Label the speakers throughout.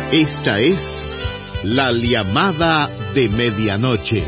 Speaker 1: Esta es la llamada de medianoche.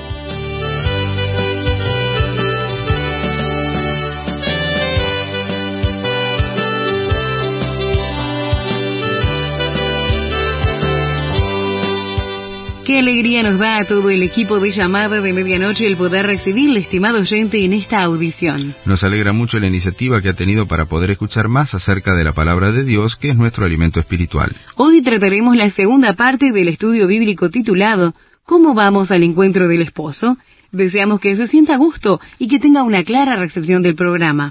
Speaker 2: Qué alegría nos da a todo el equipo de Llamada de Medianoche el poder recibirle, estimado oyente, en esta audición.
Speaker 3: Nos alegra mucho la iniciativa que ha tenido para poder escuchar más acerca de la palabra de Dios, que es nuestro alimento espiritual.
Speaker 2: Hoy trataremos la segunda parte del estudio bíblico titulado ¿Cómo vamos al encuentro del esposo? Deseamos que se sienta a gusto y que tenga una clara recepción del programa.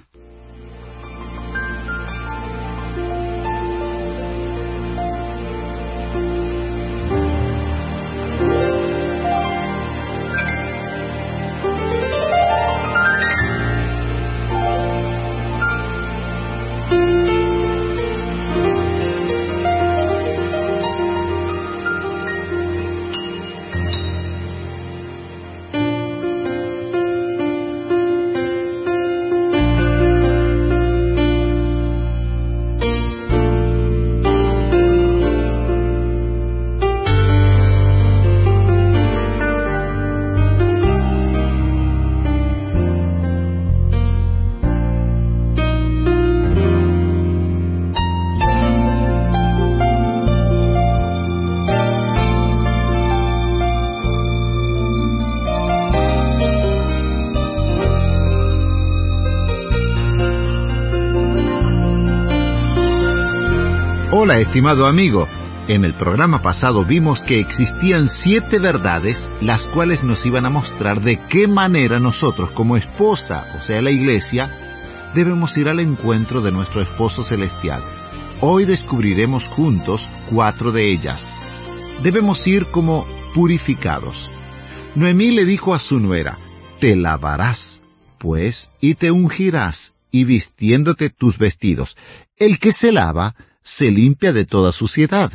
Speaker 4: Hola, estimado amigo. En el programa pasado vimos que existían 7 verdades, las cuales nos iban a mostrar de qué manera nosotros, como esposa, o sea, la iglesia, debemos ir al encuentro de nuestro esposo celestial. Hoy descubriremos juntos 4 de ellas. Debemos ir como purificados. Noemí le dijo a su nuera: te lavarás, pues, y te ungirás, y vistiéndote tus vestidos. El que se lava se limpia de toda suciedad.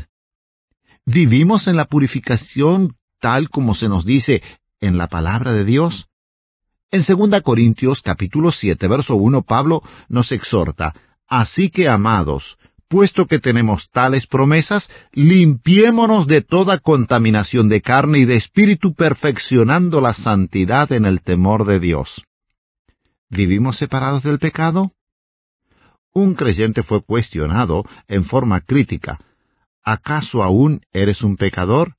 Speaker 4: ¿Vivimos en la purificación tal como se nos dice en la palabra de Dios? En 2 Corintios capítulo 7, verso 1, Pablo nos exhorta: así que, amados, puesto que tenemos tales promesas, limpiémonos de toda contaminación de carne y de espíritu, perfeccionando la santidad en el temor de Dios. ¿Vivimos separados del pecado? Un creyente fue cuestionado en forma crítica: ¿acaso aún eres un pecador?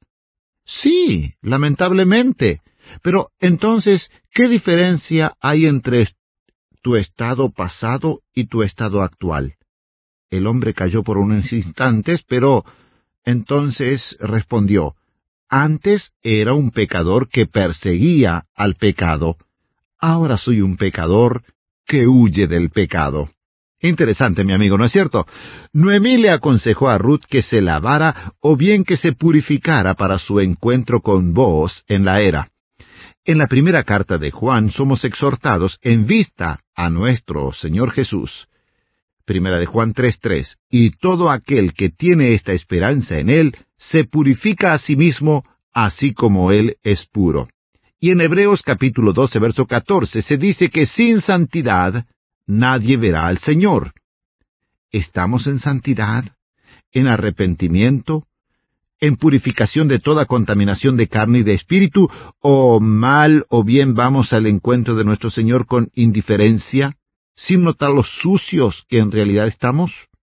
Speaker 4: Sí, lamentablemente. Pero entonces, ¿qué diferencia hay entre tu estado pasado y tu estado actual? El hombre cayó por unos instantes, pero entonces respondió: antes era un pecador que perseguía al pecado. Ahora soy un pecador que huye del pecado. Interesante, mi amigo, ¿no es cierto? Noemí le aconsejó a Ruth que se lavara o bien que se purificara para su encuentro con Booz en la era. En la primera carta de Juan somos exhortados en vista a nuestro Señor Jesús. Primera de Juan 3:3, y todo aquel que tiene esta esperanza en Él se purifica a sí mismo, así como Él es puro. Y en Hebreos capítulo 12, verso 14, se dice que sin santidad nadie verá al Señor. ¿Estamos en santidad, en arrepentimiento, en purificación de toda contaminación de carne y de espíritu, o mal o bien vamos al encuentro de nuestro Señor con indiferencia, sin notar los sucios que en realidad estamos?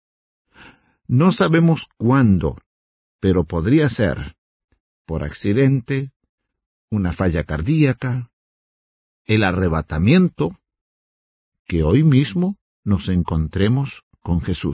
Speaker 4: No sabemos cuándo, pero podría ser por accidente, una falla cardíaca, el arrebatamiento, que hoy mismo nos encontremos con Jesús.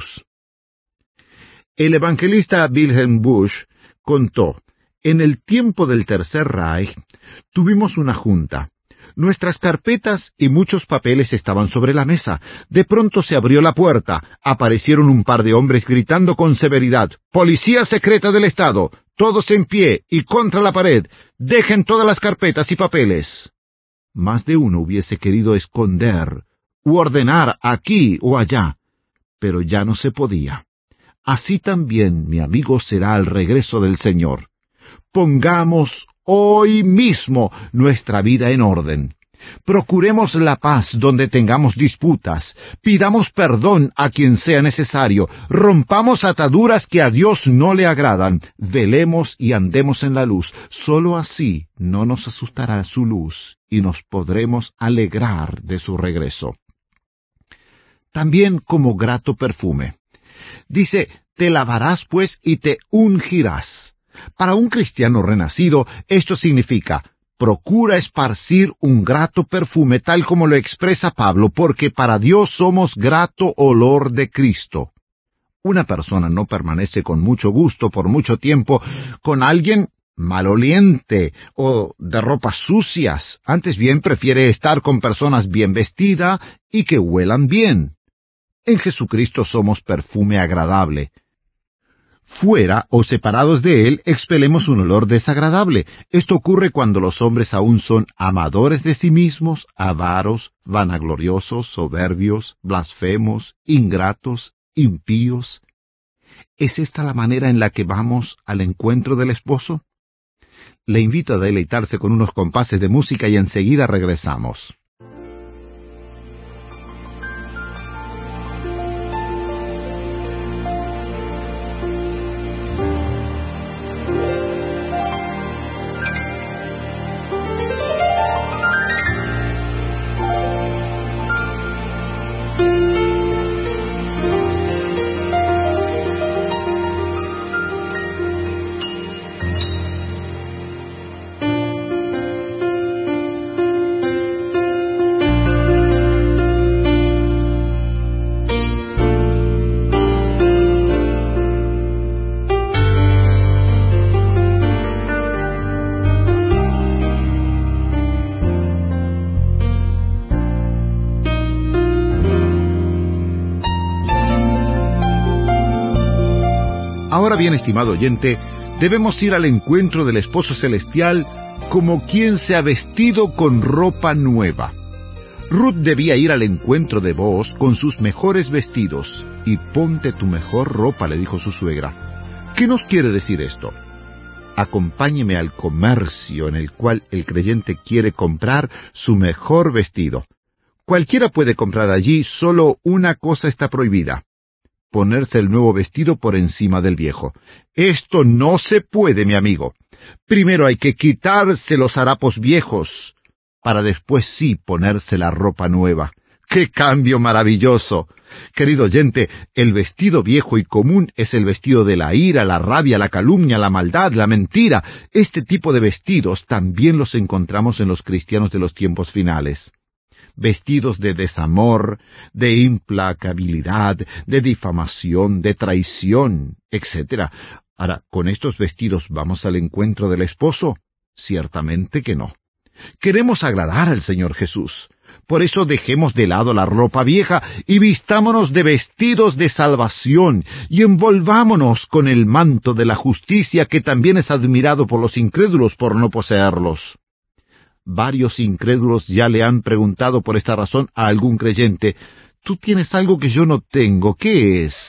Speaker 4: El evangelista Wilhelm Busch contó: en el tiempo del Tercer Reich tuvimos una junta. Nuestras carpetas y muchos papeles estaban sobre la mesa. De pronto se abrió la puerta. Aparecieron un par de hombres gritando con severidad: «Policía secreta del Estado, todos en pie y contra la pared. Dejen todas las carpetas y papeles». Más de uno hubiese querido esconder u ordenar aquí o allá, pero ya no se podía. Así también, mi amigo, será al regreso del Señor. Pongamos hoy mismo nuestra vida en orden. Procuremos la paz donde tengamos disputas, pidamos perdón a quien sea necesario, rompamos ataduras que a Dios no le agradan, velemos y andemos en la luz. Sólo así no nos asustará su luz y nos podremos alegrar de su regreso. También como grato perfume. Dice, te lavarás pues y te ungirás. Para un cristiano renacido, esto significa, procura esparcir un grato perfume, tal como lo expresa Pablo, porque para Dios somos grato olor de Cristo. Una persona no permanece con mucho gusto por mucho tiempo con alguien maloliente o de ropas sucias. Antes bien prefiere estar con personas bien vestidas y que huelan bien. En Jesucristo somos perfume agradable. Fuera o separados de Él, expelemos un olor desagradable. Esto ocurre cuando los hombres aún son amadores de sí mismos, avaros, vanagloriosos, soberbios, blasfemos, ingratos, impíos. ¿Es esta la manera en la que vamos al encuentro del esposo? Le invito a deleitarse con unos compases de música y enseguida regresamos. Ahora bien, estimado oyente, debemos ir al encuentro del esposo celestial como quien se ha vestido con ropa nueva. Ruth debía ir al encuentro de Booz con sus mejores vestidos, y ponte tu mejor ropa, le dijo su suegra. ¿Qué nos quiere decir esto? Acompáñeme al comercio en el cual el creyente quiere comprar su mejor vestido. Cualquiera puede comprar allí, solo una cosa está prohibida: ponerse el nuevo vestido por encima del viejo. Esto no se puede, mi amigo. Primero hay que quitarse los harapos viejos, para después sí ponerse la ropa nueva. ¡Qué cambio maravilloso! Querido oyente, el vestido viejo y común es el vestido de la ira, la rabia, la calumnia, la maldad, la mentira. Este tipo de vestidos también los encontramos en los cristianos de los tiempos finales. Vestidos de desamor, de implacabilidad, de difamación, de traición, etc. Ahora, ¿con estos vestidos vamos al encuentro del esposo? Ciertamente que no. Queremos agradar al Señor Jesús. Por eso dejemos de lado la ropa vieja y vistámonos de vestidos de salvación y envolvámonos con el manto de la justicia, que también es admirado por los incrédulos por no poseerlos. Varios incrédulos ya le han preguntado por esta razón a algún creyente: «Tú tienes algo que yo no tengo, ¿qué es?».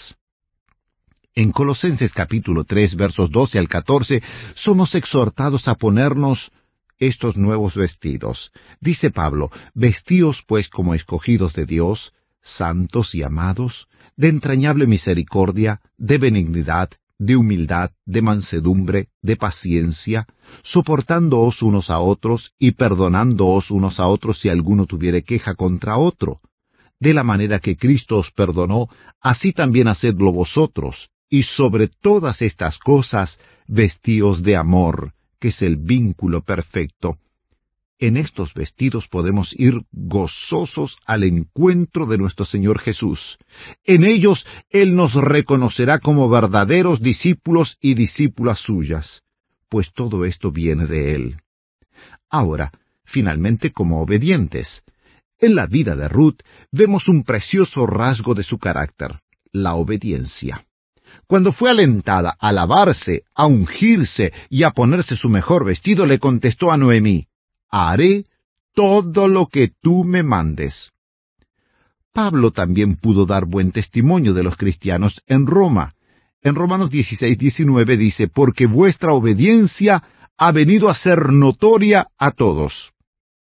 Speaker 4: En Colosenses capítulo 3, versos 12 al 14, somos exhortados a ponernos estos nuevos vestidos. Dice Pablo: «Vestíos pues como escogidos de Dios, santos y amados, de entrañable misericordia, de benignidad, de humildad, de mansedumbre, de paciencia, soportándoos unos a otros y perdonándoos unos a otros si alguno tuviere queja contra otro. De la manera que Cristo os perdonó, así también hacedlo vosotros, y sobre todas estas cosas vestíos de amor, que es el vínculo perfecto». En estos vestidos podemos ir gozosos al encuentro de nuestro Señor Jesús. En ellos Él nos reconocerá como verdaderos discípulos y discípulas suyas, pues todo esto viene de Él. Ahora, finalmente, como obedientes. En la vida de Ruth vemos un precioso rasgo de su carácter: la obediencia. Cuando fue alentada a lavarse, a ungirse y a ponerse su mejor vestido, le contestó a Noemí: «Haré todo lo que tú me mandes». Pablo también pudo dar buen testimonio de los cristianos en Roma. En Romanos 16:19 dice: «Porque vuestra obediencia ha venido a ser notoria a todos».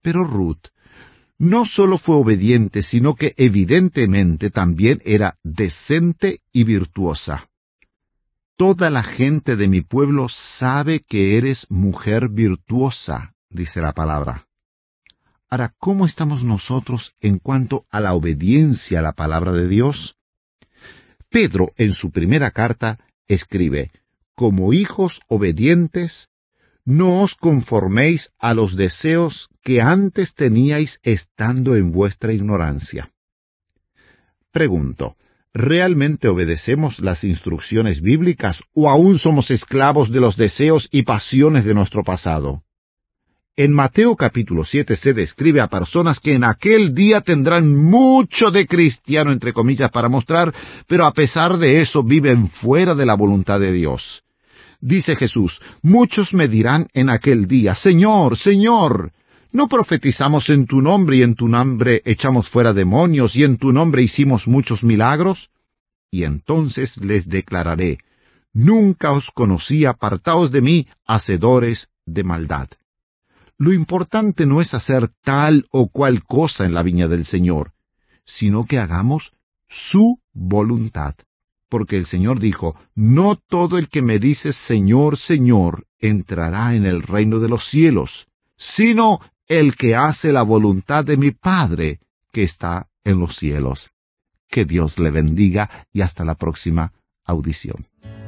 Speaker 4: Pero Ruth no solo fue obediente, sino que evidentemente también era decente y virtuosa. Toda la gente de mi pueblo sabe que eres mujer virtuosa, dice la palabra. Ahora, ¿cómo estamos nosotros en cuanto a la obediencia a la palabra de Dios? Pedro, en su primera carta, escribe: como hijos obedientes, no os conforméis a los deseos que antes teníais estando en vuestra ignorancia. Pregunto, ¿realmente obedecemos las instrucciones bíblicas o aún somos esclavos de los deseos y pasiones de nuestro pasado? En Mateo capítulo 7 se describe a personas que en aquel día tendrán mucho de cristiano, entre comillas, para mostrar, pero a pesar de eso viven fuera de la voluntad de Dios. Dice Jesús: muchos me dirán en aquel día: Señor, Señor, ¿no profetizamos en tu nombre y en tu nombre echamos fuera demonios y en tu nombre hicimos muchos milagros? Y entonces les declararé: nunca os conocí, apartaos de mí, hacedores de maldad. Lo importante no es hacer tal o cual cosa en la viña del Señor, sino que hagamos su voluntad. Porque el Señor dijo: no todo el que me dice Señor, Señor, entrará en el reino de los cielos, sino el que hace la voluntad de mi Padre que está en los cielos. Que Dios le bendiga y hasta la próxima audición.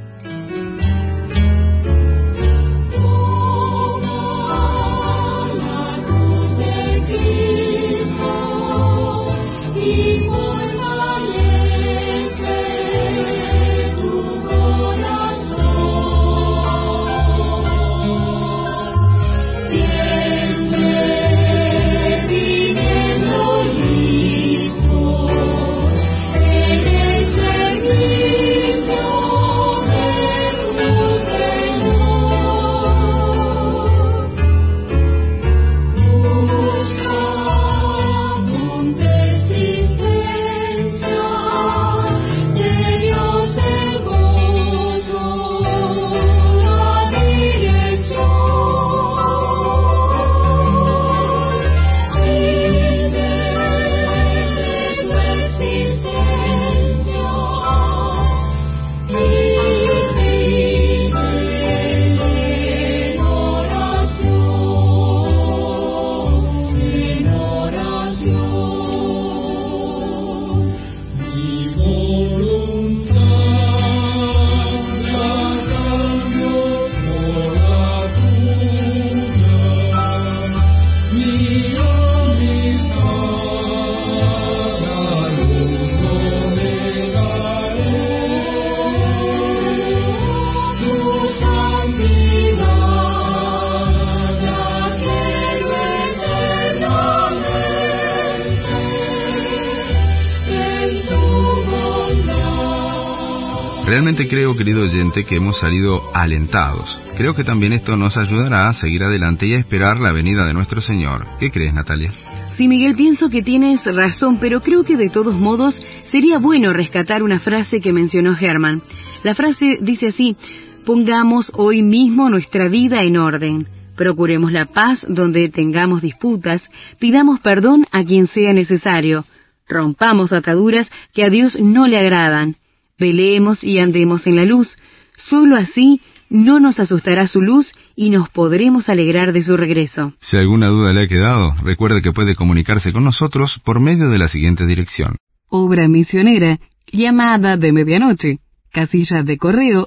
Speaker 3: Realmente creo, querido oyente, que hemos salido alentados. Creo que también esto nos ayudará a seguir adelante y a esperar la venida de nuestro Señor. ¿Qué crees, Natalia?
Speaker 2: Sí, Miguel, pienso que tienes razón, pero creo que de todos modos sería bueno rescatar una frase que mencionó Germán. La frase dice así: pongamos hoy mismo nuestra vida en orden. Procuremos la paz donde tengamos disputas, pidamos perdón a quien sea necesario, rompamos ataduras que a Dios no le agradan. Velemos y andemos en la luz. Solo así no nos asustará su luz y nos podremos alegrar de su regreso.
Speaker 3: Si alguna duda le ha quedado, recuerde que puede comunicarse con nosotros por medio de la siguiente dirección:
Speaker 2: Obra Misionera, Llamada de Medianoche, Casilla de Correo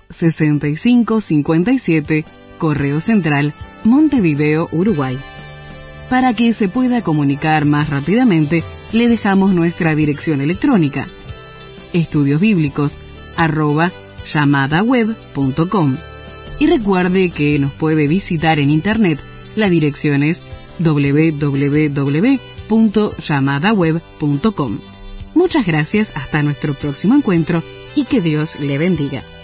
Speaker 2: 6557, Correo Central, Montevideo, Uruguay. Para que se pueda comunicar más rápidamente, le dejamos nuestra dirección electrónica: estudiosbiblicos@yamadaweb.com. Y recuerde que nos puede visitar en internet. La dirección es www.yamadaweb.com. Muchas gracias, hasta nuestro próximo encuentro y que Dios le bendiga.